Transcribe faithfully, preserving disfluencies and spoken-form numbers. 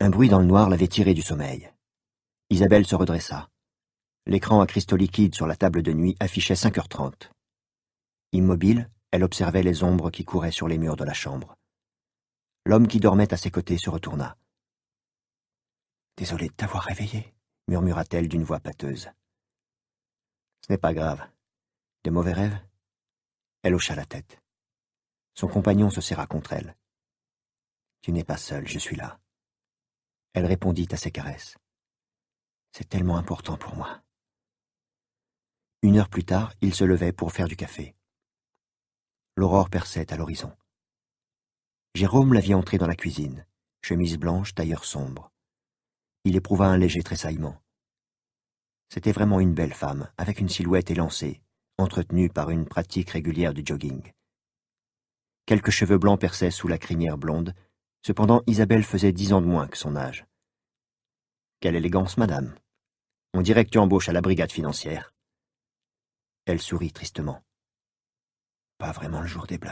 Un bruit dans le noir l'avait tirée du sommeil. Isabelle se redressa. L'écran à cristaux liquides sur la table de nuit affichait cinq heures trente. Immobile, elle observait les ombres qui couraient sur les murs de la chambre. L'homme qui dormait à ses côtés se retourna. « Désolé de t'avoir réveillé, » murmura-t-elle d'une voix pâteuse. « Ce n'est pas grave. De mauvais rêves ?» Elle hocha la tête. Son compagnon se serra contre elle. « Tu n'es pas seule, je suis là. » Elle répondit à ses caresses. « C'est tellement important pour moi. » Une heure plus tard, il se levait pour faire du café. L'aurore perçait à l'horizon. Jérôme la vit entrer dans la cuisine, chemise blanche, tailleur sombre. Il éprouva un léger tressaillement. C'était vraiment une belle femme, avec une silhouette élancée, entretenue par une pratique régulière du jogging. Quelques cheveux blancs perçaient sous la crinière blonde, cependant Isabelle faisait dix ans de moins que son âge. « Quelle élégance, madame. On dirait que tu embauches à la brigade financière. » Elle sourit tristement. « Pas vraiment le jour des blagues. »